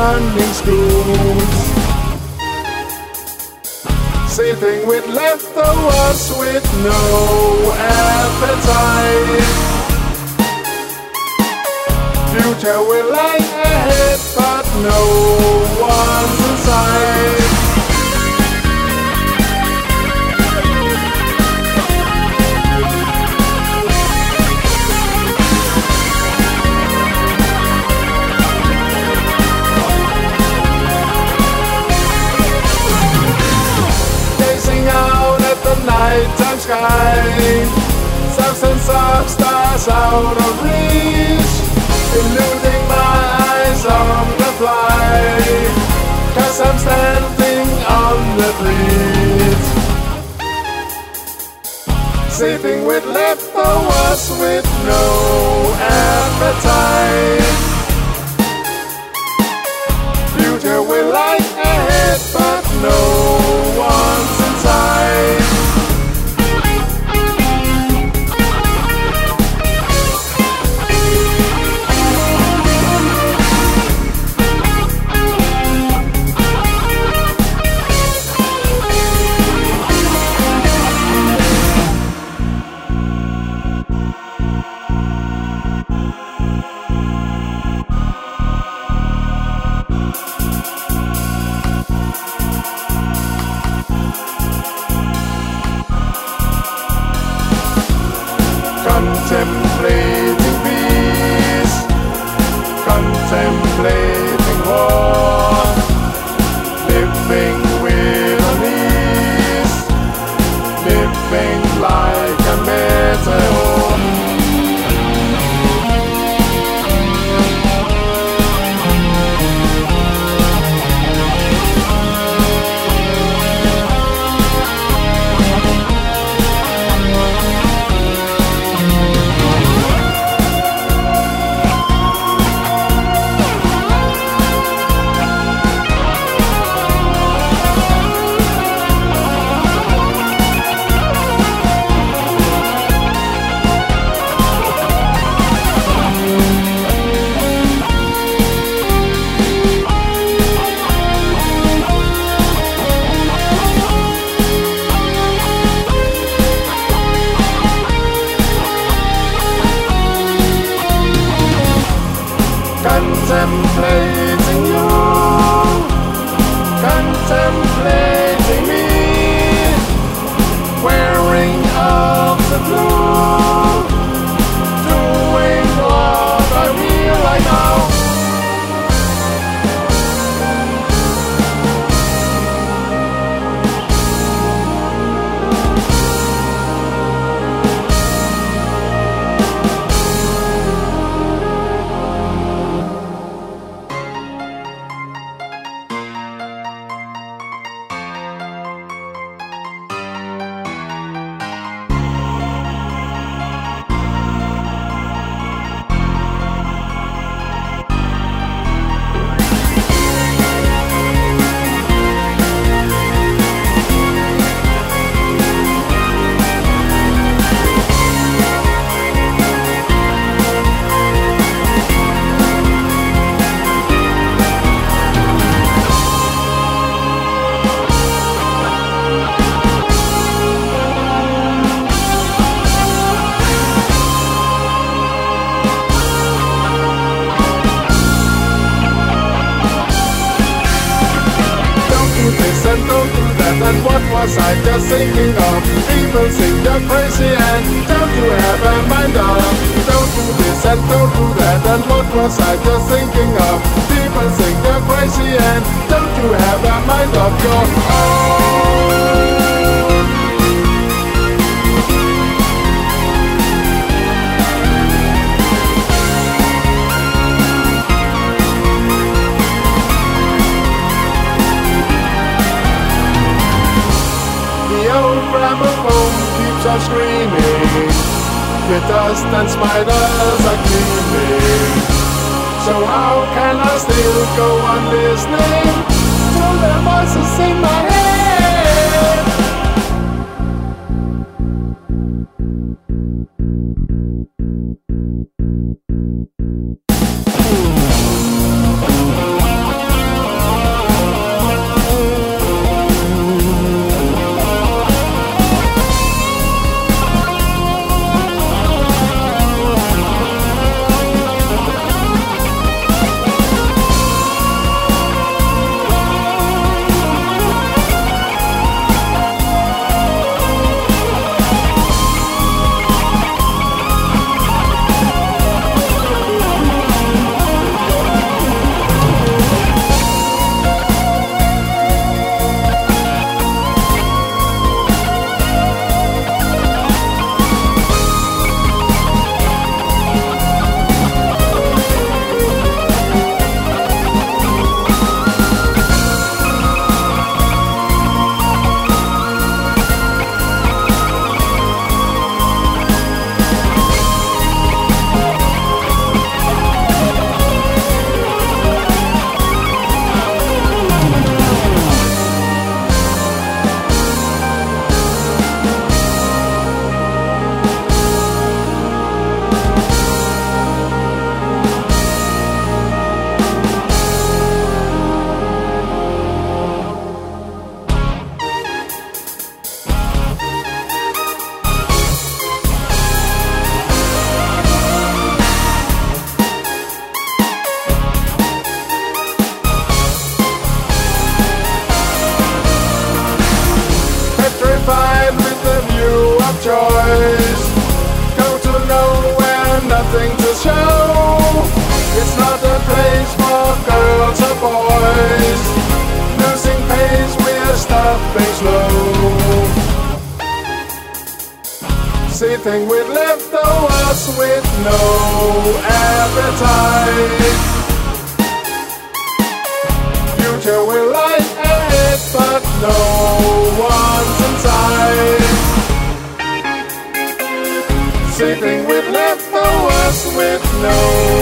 running schools, sitting with leftovers with no appetite. Future will lie ahead, but no one's in sight. Nighttime sky, thousands of stars out of reach, eluding my eyes on the fly, 'cause I'm standing on the bridge, sitting with leftovers with no appetite. Future will lie ahead, but no one's inside. Contemplating peace, contemplating war, living with unease, living like a meteor. Contemplating you, contemplating me, wearing of the blue, doing what I feel right now. And don't do that, and what was I just thinking of? People think you're crazy and don't you have a mind of? Don't do this and don't do that, and what was I just thinking of? People think you're crazy and don't you have a mind of your own? Gramophone keeps on screaming, with dust and spiders are gleaming. So how can I still go on listening to the voices in my head? Sitting with leftovers with no appetite. Future will lie ahead, but no one's inside. Sitting with leftovers with no